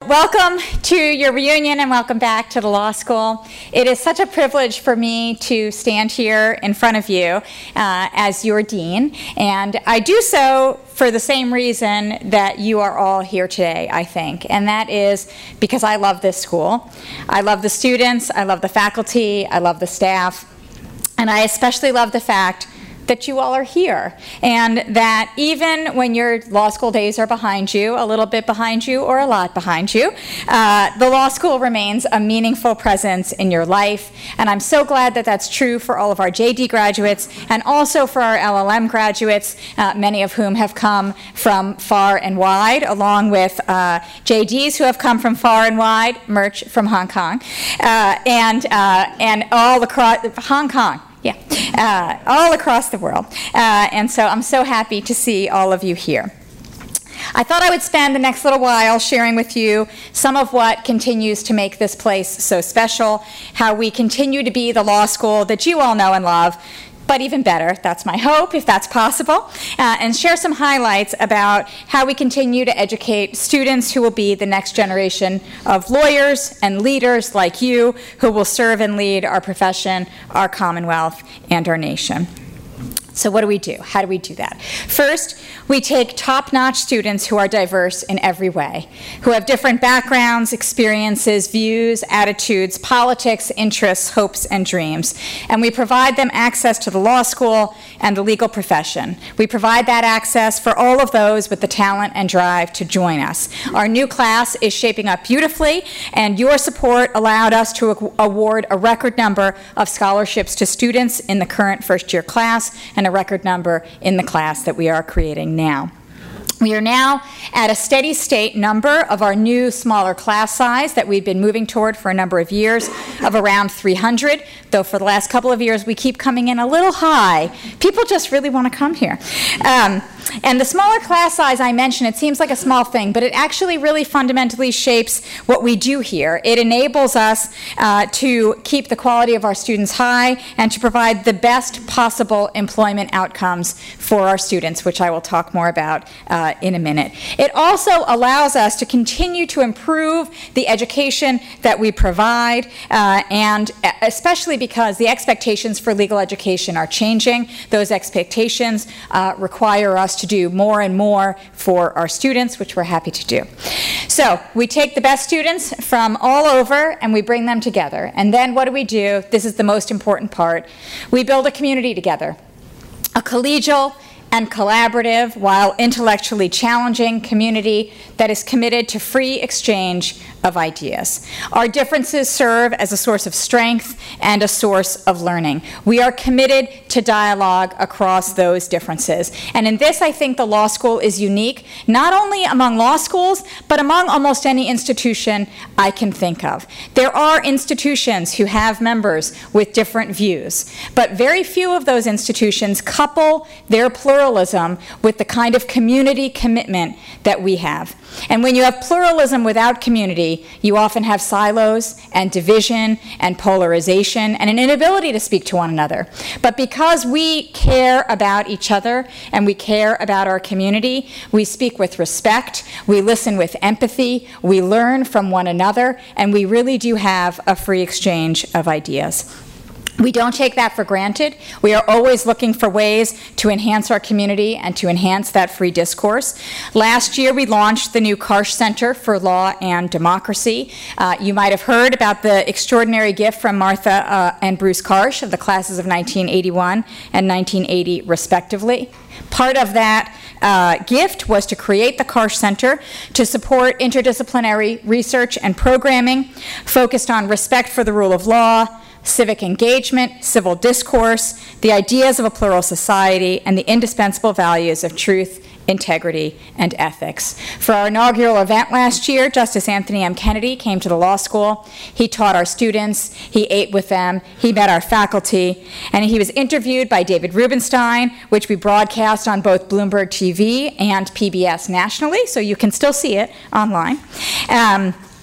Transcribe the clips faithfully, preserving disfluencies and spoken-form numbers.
welcome to your reunion and welcome back to the law school. It is such a privilege for me to stand here in front of you uh, as your dean, and I do so for the same reason that you are all here today, I think, and that is because I love this school. I love the students, I love the faculty, I love the staff, and I especially love the fact that you all are here, and that even when your law school days are behind you, a little bit behind you or a lot behind you, uh, the law school remains a meaningful presence in your life. And I'm so glad that that's true for all of our J D graduates and also for our L L M graduates, uh, many of whom have come from far and wide, along with uh, J Ds who have come from far and wide, Merch from Hong Kong, uh, and, uh, and all across Hong Kong. Yeah, uh, all across the world. Uh, and so I'm so happy to see all of you here. I thought I would spend the next little while sharing with you some of what continues to make this place so special, how we continue to be the law school that you all know and love, but even better, that's my hope, if that's possible, uh, and share some highlights about how we continue to educate students who will be the next generation of lawyers and leaders like you who will serve and lead our profession, our Commonwealth, and our nation. So what do we do? How do we do that? First, we take top-notch students who are diverse in every way, who have different backgrounds, experiences, views, attitudes, politics, interests, hopes, and dreams. And we provide them access to the law school and the legal profession. We provide that access for all of those with the talent and drive to join us. Our new class is shaping up beautifully, and your support allowed us to award a record number of scholarships to students in the current first-year class and a record number in the class that we are creating now. We are now at a steady state number of our new smaller class size that we've been moving toward for a number of years of around three hundred, though for the last couple of years we keep coming in a little high. People just really want to come here. Um, and the smaller class size I mentioned, it seems like a small thing, but it actually really fundamentally shapes what we do here. It enables us uh, to keep the quality of our students high and to provide the best possible employment outcomes for our students, which I will talk more about uh, in a minute. It also allows us to continue to improve the education that we provide, uh, and especially because the expectations for legal education are changing. Those expectations uh, require us to do more and more for our students, which we're happy to do. So we take the best students from all over and we bring them together. And then what do we do? This is the most important part. We build a community together, a collegial and collaborative, while intellectually challenging community that is committed to free exchange of ideas. Our differences serve as a source of strength and a source of learning. We are committed to dialogue across those differences. And in this, I think the law school is unique, not only among law schools, but among almost any institution I can think of. There are institutions who have members with different views, but very few of those institutions couple their pluralism with the kind of community commitment that we have. And when you have pluralism without community, you often have silos and division and polarization and an inability to speak to one another. But because we care about each other and we care about our community, we speak with respect, we listen with empathy, we learn from one another, and we really do have a free exchange of ideas. We don't take that for granted. We are always looking for ways to enhance our community and to enhance that free discourse. Last year, we launched the new Karsh Center for Law and Democracy. Uh, you might have heard about the extraordinary gift from Martha uh, and Bruce Karsh of the classes of nineteen eighty-one and nineteen eighty, respectively. Part of that uh, gift was to create the Karsh Center to support interdisciplinary research and programming focused on respect for the rule of law, civic engagement, civil discourse, the ideas of a plural society, and the indispensable values of truth, integrity, and ethics. For our inaugural event last year, Justice Anthony M. Kennedy came to the law school. He taught our students, he ate with them, he met our faculty, and he was interviewed by David Rubenstein, which we broadcast on both Bloomberg T V and P B S nationally, so you can still see it online. Um,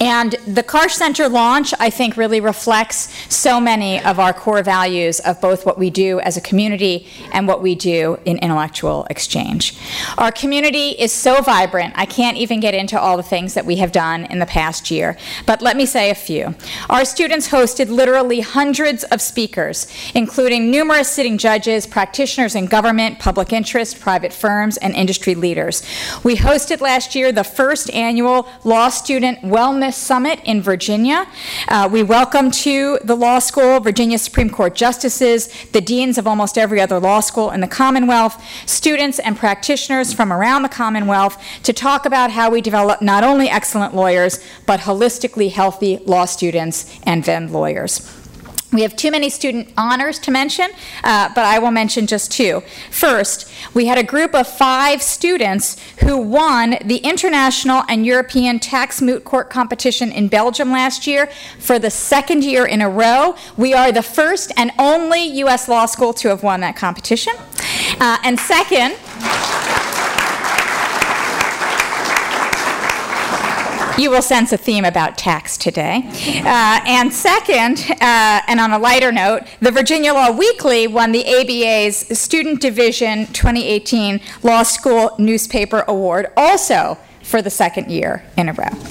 And the Karsh Center launch, I think, really reflects so many of our core values of both what we do as a community and what we do in intellectual exchange. Our community is so vibrant, I can't even get into all the things that we have done in the past year, but let me say a few. Our students hosted literally hundreds of speakers, including numerous sitting judges, practitioners in government, public interest, private firms, and industry leaders. We hosted last year the first annual Law Student Wellness Summit in Virginia. Uh, we welcomed to the law school Virginia Supreme Court justices, the deans of almost every other law school in the Commonwealth, students and practitioners from around the Commonwealth to talk about how we develop not only excellent lawyers, but holistically healthy law students and then lawyers. We have too many student honors to mention, uh, but I will mention just two. First, we had a group of five students who won the International and European Tax Moot Court competition in Belgium last year for the second year in a row. We are the first and only U S law school to have won that competition. Uh, and second, you will sense a theme about tax today. Uh, and second, uh, and on a lighter note, the Virginia Law Weekly won the A B A's Student Division twenty eighteen Law School Newspaper Award, also for the second year in a row.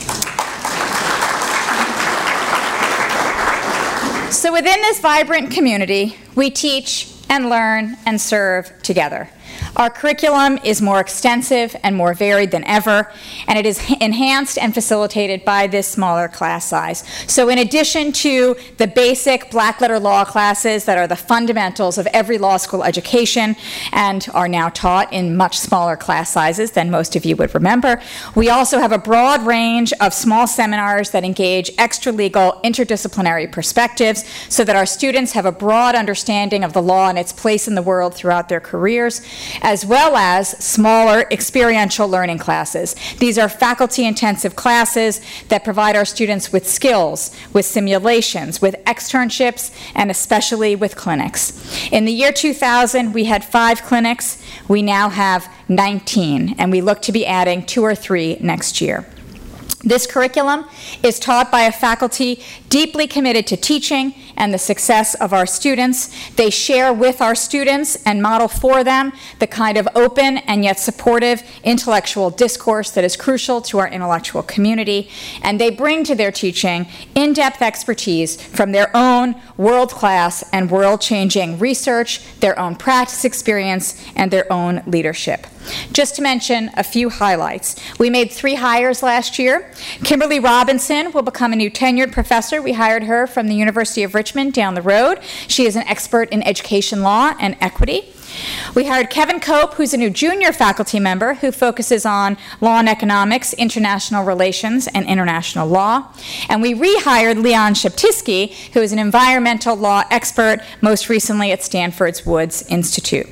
So within this vibrant community, we teach and learn and serve together. Our curriculum is more extensive and more varied than ever, and it is enhanced and facilitated by this smaller class size. So in addition to the basic black letter law classes that are the fundamentals of every law school education and are now taught in much smaller class sizes than most of you would remember, we also have a broad range of small seminars that engage extra-legal, interdisciplinary perspectives so that our students have a broad understanding of the law and its place in the world throughout their careers, as well as smaller experiential learning classes. These are faculty-intensive classes that provide our students with skills, with simulations, with externships, and especially with clinics. In the year two thousand, we had five clinics. We now have nineteen, and we look to be adding two or three next year. This curriculum is taught by a faculty deeply committed to teaching and the success of our students. They share with our students and model for them the kind of open and yet supportive intellectual discourse that is crucial to our intellectual community. And they bring to their teaching in-depth expertise from their own world-class and world-changing research, their own practice experience, and their own leadership. Just to mention a few highlights. We made three hires last year. Kimberly Robinson will become a new tenured professor. We hired her from the University of Richmond down the road. She is an expert in education law and equity. We hired Kevin Cope, who's a new junior faculty member who focuses on law and economics, international relations, and international law. And we rehired Leon Sheptisky, who is an environmental law expert, most recently at Stanford's Woods Institute.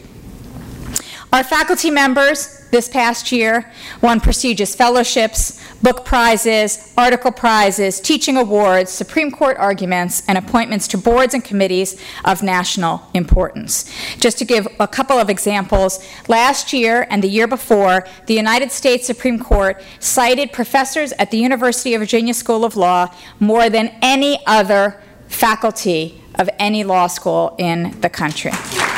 Our faculty members this past year won prestigious fellowships, book prizes, article prizes, teaching awards, Supreme Court arguments, and appointments to boards and committees of national importance. Just to give a couple of examples, last year and the year before, the United States Supreme Court cited professors at the University of Virginia School of Law more than any other faculty of any law school in the country.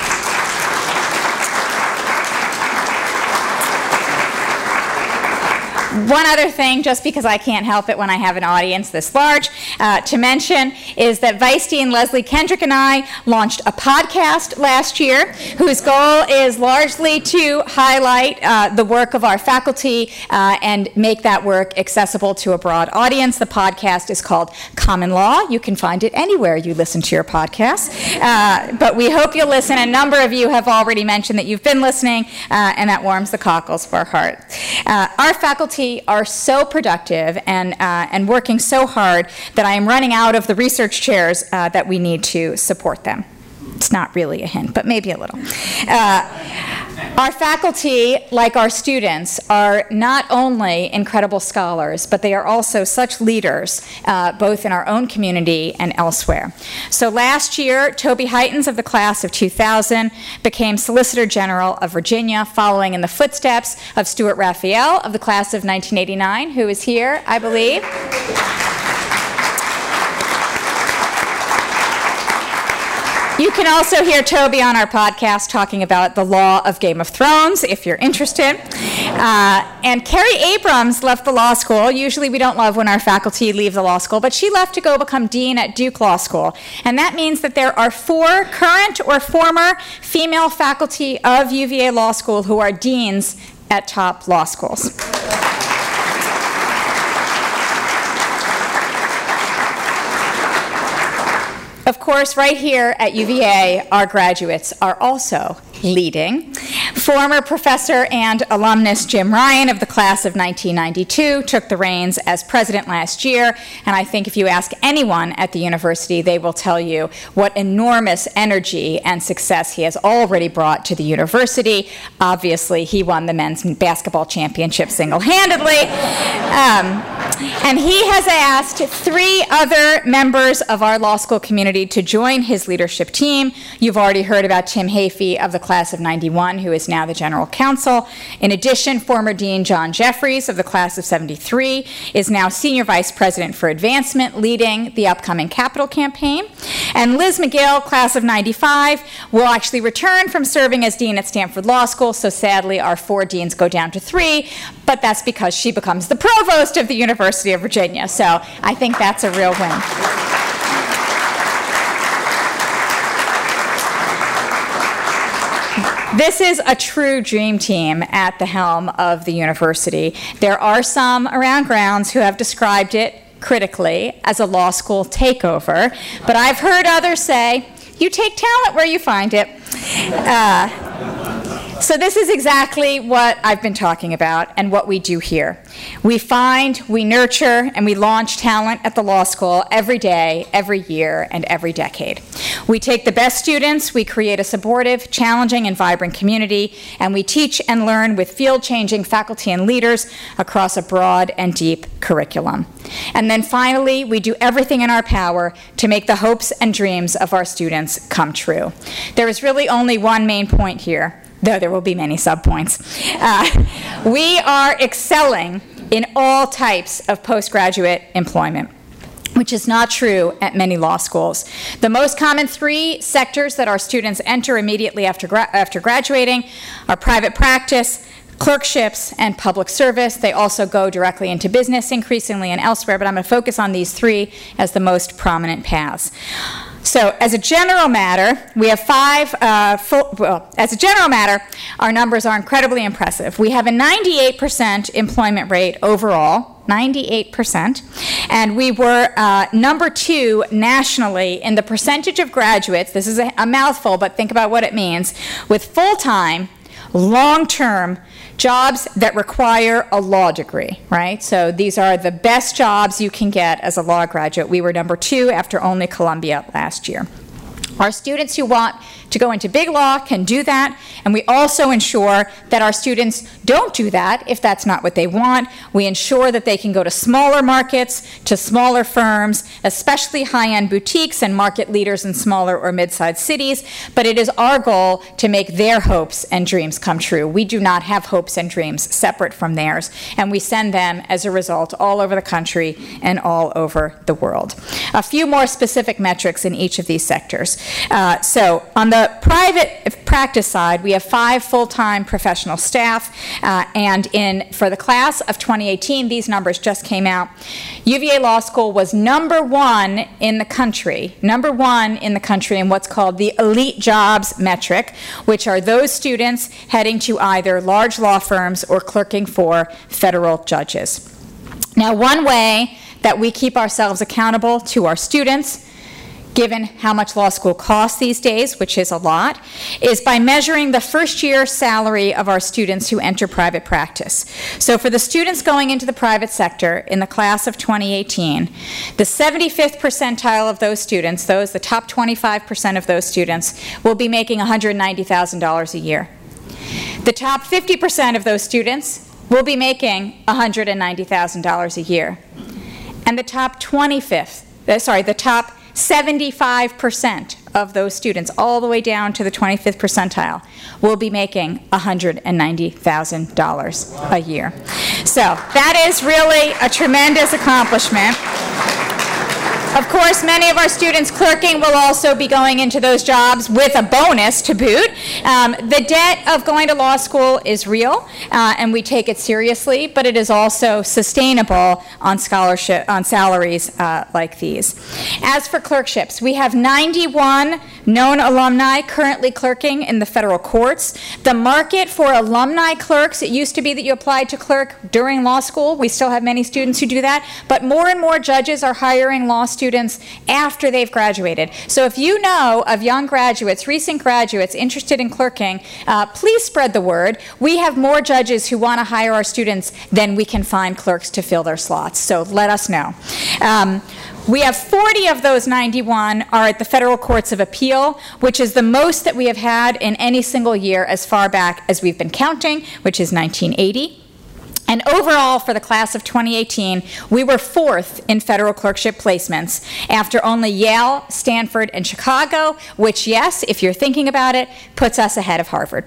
One other thing, just because I can't help it when I have an audience this large, uh, to mention is that Vice Dean Leslie Kendrick and I launched a podcast last year whose goal is largely to highlight uh, the work of our faculty uh, and make that work accessible to a broad audience. The podcast is called Common Law. You can find it anywhere you listen to your podcasts. Uh, but we hope you'll listen. A number of you have already mentioned that you've been listening, uh, and that warms the cockles of our heart. Uh, our faculty are so productive and, uh, and working so hard that I am running out of the research chairs uh, that we need to support them. It's not really a hint, but maybe a little. Uh, our faculty, like our students, are not only incredible scholars, but they are also such leaders, uh, both in our own community and elsewhere. So last year, Toby Heitens of the class of two thousand became Solicitor General of Virginia, following in the footsteps of Stuart Raphael of the class of nineteen eighty-nine, who is here, I believe. You can also hear Toby on our podcast talking about the law of Game of Thrones, if you're interested. Uh, and Carrie Abrams left the law school. Usually we don't love when our faculty leave the law school, but she left to go become dean at Duke Law School. And that means that there are four current or former female faculty of U V A Law School who are deans at top law schools. Of course, right here at U V A, our graduates are also leading. Former professor and alumnus Jim Ryan of the class of nineteen ninety-two took the reins as president last year, and I think if you ask anyone at the university, they will tell you what enormous energy and success he has already brought to the university. Obviously, he won the men's basketball championship single-handedly. Um, and he has asked three other members of our law school community to join his leadership team. You've already heard about Tim Hafey of the class of ninety-one, who is now the general counsel. In addition, former Dean John Jeffries of the class of seventy-three is now senior vice president for advancement, leading the upcoming capital campaign. And Liz McGill, class of ninety-five, will actually return from serving as dean at Stanford Law School, so sadly our four deans go down to three, but that's because she becomes the provost of the University of Virginia, so I think that's a real win. This is a true dream team at the helm of the university. There are some around grounds who have described it critically as a law school takeover, but I've heard others say, you take talent where you find it. Uh, So this is exactly what I've been talking about and what we do here. We find, we nurture, and we launch talent at the law school every day, every year, and every decade. We take the best students, we create a supportive, challenging, and vibrant community, and we teach and learn with field-changing faculty and leaders across a broad and deep curriculum. And then finally, we do everything in our power to make the hopes and dreams of our students come true. There is really only one main point here, though there will be many subpoints. Uh, we are excelling in all types of postgraduate employment, which is not true at many law schools. The most common three sectors that our students enter immediately after, gra- after graduating are private practice, clerkships, and public service. They also go directly into business increasingly and elsewhere, but I'm going to focus on these three as the most prominent paths. So as a general matter, we have five, uh, full, well, as a general matter, our numbers are incredibly impressive. We have a ninety-eight percent employment rate overall, ninety-eight percent, and we were uh, number two nationally in the percentage of graduates, this is a, a mouthful, but think about what it means, with full-time, long-term jobs that require a law degree, right? So these are the best jobs you can get as a law graduate. We were number two after only Columbia last year. Our students who want to go into big law can do that, and we also ensure that our students don't do that if that's not what they want. We ensure that they can go to smaller markets, to smaller firms, especially high-end boutiques and market leaders in smaller or mid-sized cities, but it is our goal to make their hopes and dreams come true. We do not have hopes and dreams separate from theirs, and we send them, as a result, all over the country and all over the world. A few more specific metrics in each of these sectors. Uh, so on the private practice side, we have five full-time professional staff, uh, and in for the class of twenty eighteen, these numbers just came out. U V A Law School was number one in the country, number one in the country in what's called the elite jobs metric, which are those students heading to either large law firms or clerking for federal judges. Now, one way that we keep ourselves accountable to our students, given how much law school costs these days, which is a lot, is by measuring the first-year salary of our students who enter private practice. So for the students going into the private sector in the class of twenty eighteen, the seventy-fifth percentile of those students, those the top twenty-five percent of those students, will be making one hundred ninety thousand dollars a year. The top fifty percent of those students will be making one hundred ninety thousand dollars a year. And the top twenty-fifth, uh, sorry, the top seventy-five percent of those students, all the way down to the twenty-fifth percentile, will be making one hundred ninety thousand dollars a year. So that is really a tremendous accomplishment. Of course, many of our students clerking will also be going into those jobs with a bonus to boot. Um, the debt of going to law school is real, uh, and we take it seriously, but it is also sustainable on scholarship, on salaries uh, like these. As for clerkships, we have ninety-one known alumni currently clerking in the federal courts. The market for alumni clerks, it used to be that you applied to clerk during law school. We still have many students who do that, but more and more judges are hiring law students after they've graduated. So if you know of young graduates, recent graduates interested in clerking, uh, please spread the word. We have more judges who want to hire our students than we can find clerks to fill their slots, so let us know. Um, We have forty of those ninety-one are at the Federal Courts of Appeal, which is the most that we have had in any single year as far back as we've been counting, which is nineteen eighty. And overall, for the class of twenty eighteen, we were fourth in federal clerkship placements after only Yale, Stanford, and Chicago, which, yes, if you're thinking about it, puts us ahead of Harvard.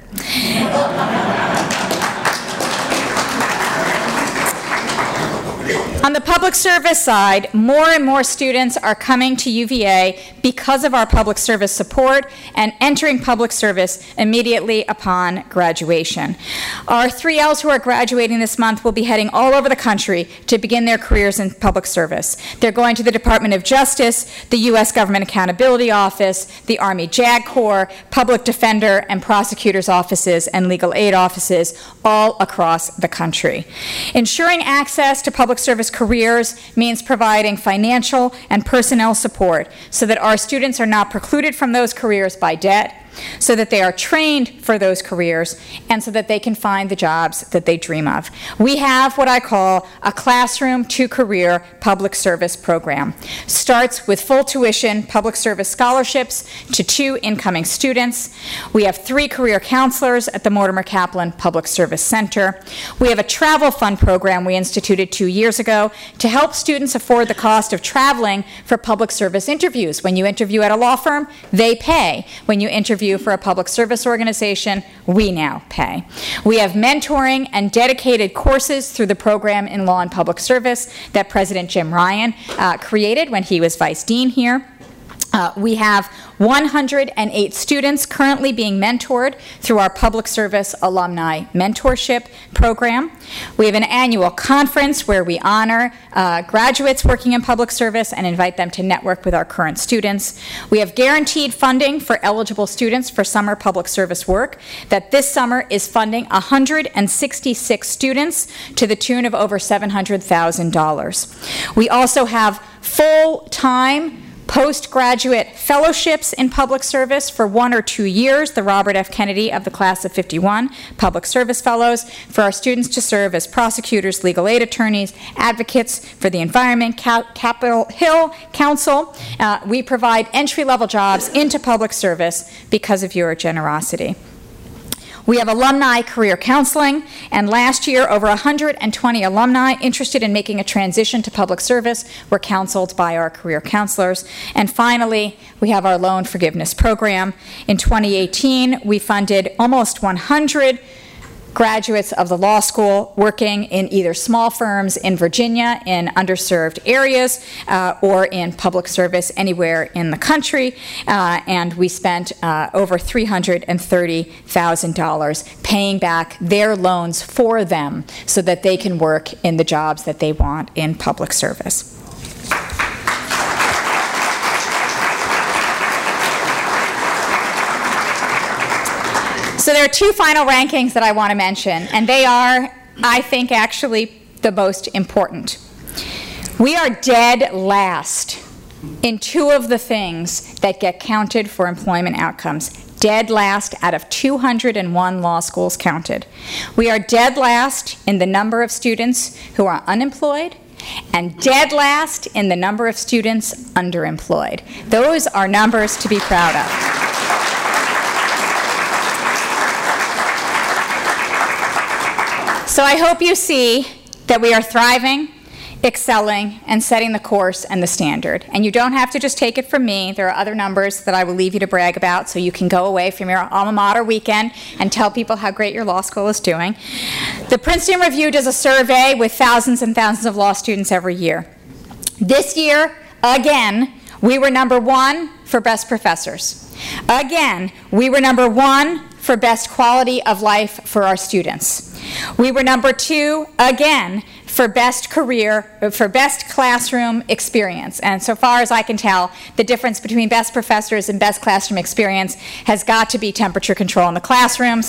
On the public service side, more and more students are coming to U V A because of our public service support and entering public service immediately upon graduation. Our three L's who are graduating this month will be heading all over the country to begin their careers in public service. They're going to the Department of Justice, the U S Government Accountability Office, the Army JAG Corps, Public Defender and Prosecutor's offices, and legal aid offices all across the country. Ensuring access to public service careers means providing financial and personnel support so that our students are not precluded from those careers by debt, so that they are trained for those careers, and so that they can find the jobs that they dream of. We have what I call a classroom to career public service program. Starts with full tuition public service scholarships to two incoming students. We have three career counselors at the Mortimer Kaplan Public Service Center. We have a travel fund program we instituted two years ago to help students afford the cost of traveling for public service interviews. When you interview at a law firm, they pay. When you interview for a public service organization, we now pay. We have mentoring and dedicated courses through the program in law and public service that President Jim Ryan uh, created when he was vice dean here. Uh, we have one hundred eight students currently being mentored through our Public Service Alumni Mentorship Program. We have an annual conference where we honor uh, graduates working in public service and invite them to network with our current students. We have guaranteed funding for eligible students for summer public service work that this summer is funding one hundred sixty-six students to the tune of over seven hundred thousand dollars. We also have full-time postgraduate fellowships in public service for one or two years, the Robert F. Kennedy of the class of fifty-one public service fellows, for our students to serve as prosecutors, legal aid attorneys, advocates for the environment, Cap- Capitol Hill Council. Uh, we provide entry-level jobs into public service because of your generosity. We have alumni career counseling, and last year over one hundred twenty alumni interested in making a transition to public service were counseled by our career counselors. And finally, we have our loan forgiveness program. In twenty eighteen, we funded almost one hundred graduates of the law school working in either small firms in Virginia in underserved areas uh, or in public service anywhere in the country, uh, and we spent uh, over three hundred thirty thousand dollars paying back their loans for them so that they can work in the jobs that they want in public service. So there are two final rankings that I want to mention, and they are, I think, actually the most important. We are dead last in two of the things that get counted for employment outcomes. Dead last out of two hundred one law schools counted. We are dead last in the number of students who are unemployed, and dead last in the number of students underemployed. Those are numbers to be proud of. So I hope you see that we are thriving, excelling, and setting the course and the standard. And you don't have to just take it from me. There are other numbers that I will leave you to brag about so you can go away from your alma mater weekend and tell people how great your law school is doing. The Princeton Review does a survey with thousands and thousands of law students every year. This year, Again, we were number one for best professors. Again, we were number one for best quality of life for our students. We were number two, again, for best career, for best classroom experience. And so far as I can tell, the difference between best professors and best classroom experience has got to be temperature control in the classrooms.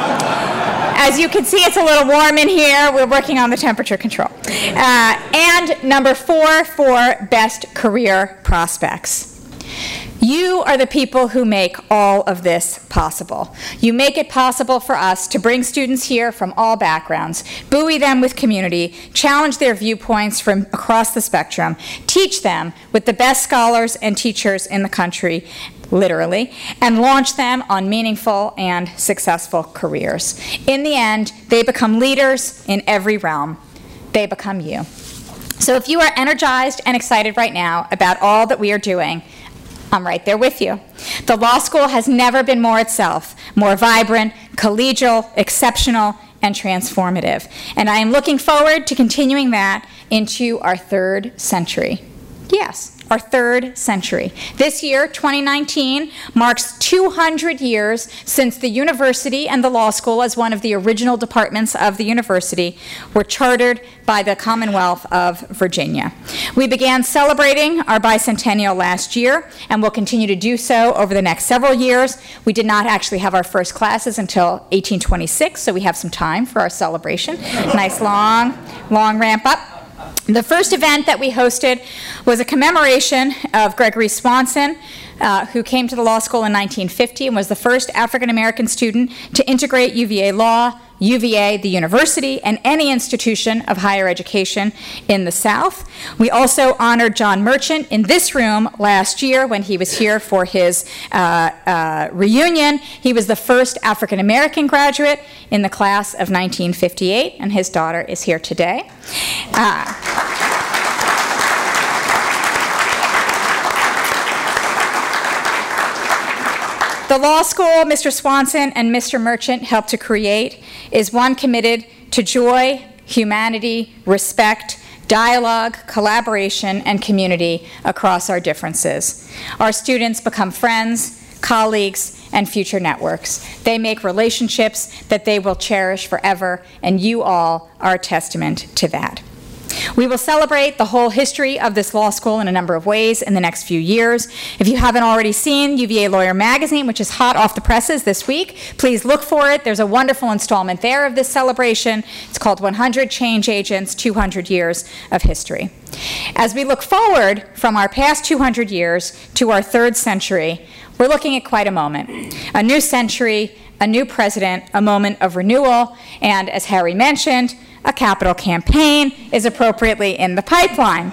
As you can see, it's a little warm in here. We're working on the temperature control. Uh, and number four for best career prospects. You are the people who make all of this possible. You make it possible for us to bring students here from all backgrounds, buoy them with community, challenge their viewpoints from across the spectrum, teach them with the best scholars and teachers in the country, literally, and launch them on meaningful and successful careers. In the end, they become leaders in every realm. They become you. So if you are energized and excited right now about all that we are doing, I'm right there with you. The law school has never been more itself, more vibrant, collegial, exceptional, and transformative. And I am looking forward to continuing that into our third century. Yes, our third century. This year, twenty nineteen, marks two hundred years since the university and the law school, as one of the original departments of the university, were chartered by the Commonwealth of Virginia. We began celebrating our bicentennial last year, and will continue to do so over the next several years. We did not actually have our first classes until eighteen twenty-six, so we have some time for our celebration. Nice long, long ramp up. The first event that we hosted was a commemoration of Gregory Swanson, uh, who came to the law school in nineteen fifty and was the first African-American student to integrate U V A law, U V A, the university, and any institution of higher education in the South. We also honored John Merchant in this room last year when he was here for his uh, uh, reunion. He was the first African-American graduate in the class of nineteen fifty-eight, and his daughter is here today. Uh, The law school Mister Swanson and Mister Merchant helped to create is one committed to joy, humanity, respect, dialogue, collaboration, and community across our differences. Our students become friends, colleagues, and future networks. They make relationships that they will cherish forever, and you all are a testament to that. We will celebrate the whole history of this law school in a number of ways in the next few years. If you haven't already seen U V A Lawyer Magazine, which is hot off the presses this week, please look for it. There's a wonderful installment there of this celebration. It's called one hundred Change Agents, two hundred Years of History. As we look forward from our past two hundred years to our third century, we're looking at quite a moment. A new century, a new president, a moment of renewal, and as Harry mentioned, a capital campaign is appropriately in the pipeline.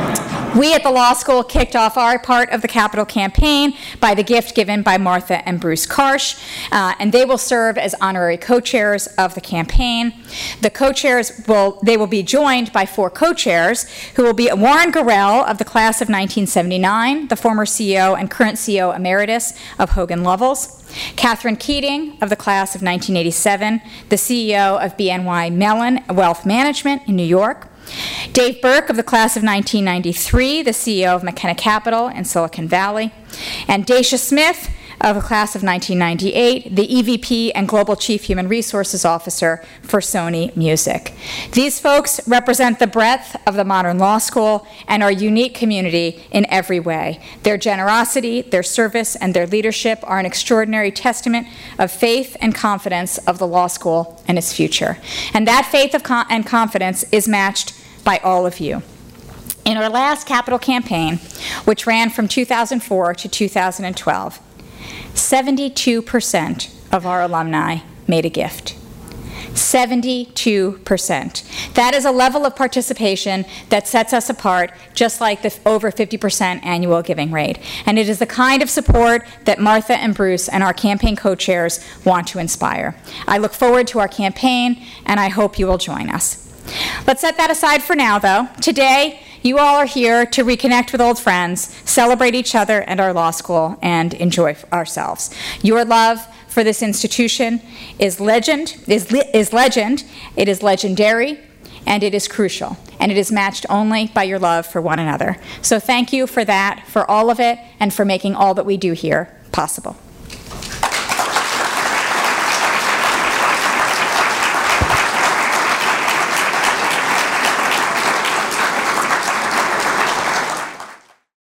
We at the law school kicked off our part of the capital campaign by the gift given by Martha and Bruce Karsh, uh, and they will serve as honorary co-chairs of the campaign. The co-chairs will, they will be joined by four co-chairs who will be Warren Gorell of the class of nineteen seventy-nine, the former C E O and current C E O emeritus of Hogan Lovells; Catherine Keating of the class of nineteen eighty-seven, the C E O of B N Y Mellon Wealth Management in New York; Dave Burke of the class of nineteen ninety-three, the C E O of McKenna Capital in Silicon Valley; and Dacia Smith of the class of nineteen ninety-eight, the E V P and Global Chief Human Resources Officer for Sony Music. These folks represent the breadth of the modern law school and our unique community in every way. Their generosity, their service, and their leadership are an extraordinary testament of faith and confidence of the law school and its future. And that faith of con- and confidence is matched by all of you. In our last capital campaign, which ran from two thousand four to two thousand twelve, seventy-two percent of our alumni made a gift. seventy-two percent. That is a level of participation that sets us apart, just like the over fifty percent annual giving rate. And it is the kind of support that Martha and Bruce and our campaign co-chairs want to inspire. I look forward to our campaign, and I hope you will join us. Let's set that aside for now, though. Today, you all are here to reconnect with old friends, celebrate each other and our law school, and enjoy ourselves. Your love for this institution is legend, is, le- is legend, it is legendary, and it is crucial, and it is matched only by your love for one another. So thank you for that, for all of it, and for making all that we do here possible.